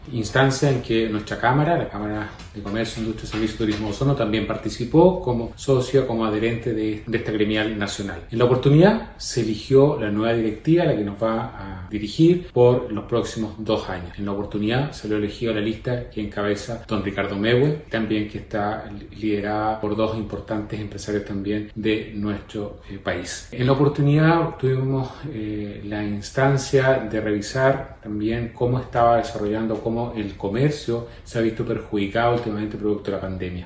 Instancia en que nuestra Cámara, la Cámara de Comercio, Industria, Servicios y Turismo de Osorno, también participó como socio, como adherente de esta gremial nacional. En la oportunidad se eligió la nueva directiva, la que nos va a dirigir por los próximos 2 años. En la oportunidad se lo elegido la lista que encabeza don Ricardo Mewe, también que está liderada por 2 importantes empresarios también de nuestro país. En la oportunidad tuvimos la instancia de revisar también cómo estaba desarrollando, cómo el comercio se ha visto perjudicado últimamente producto de la pandemia.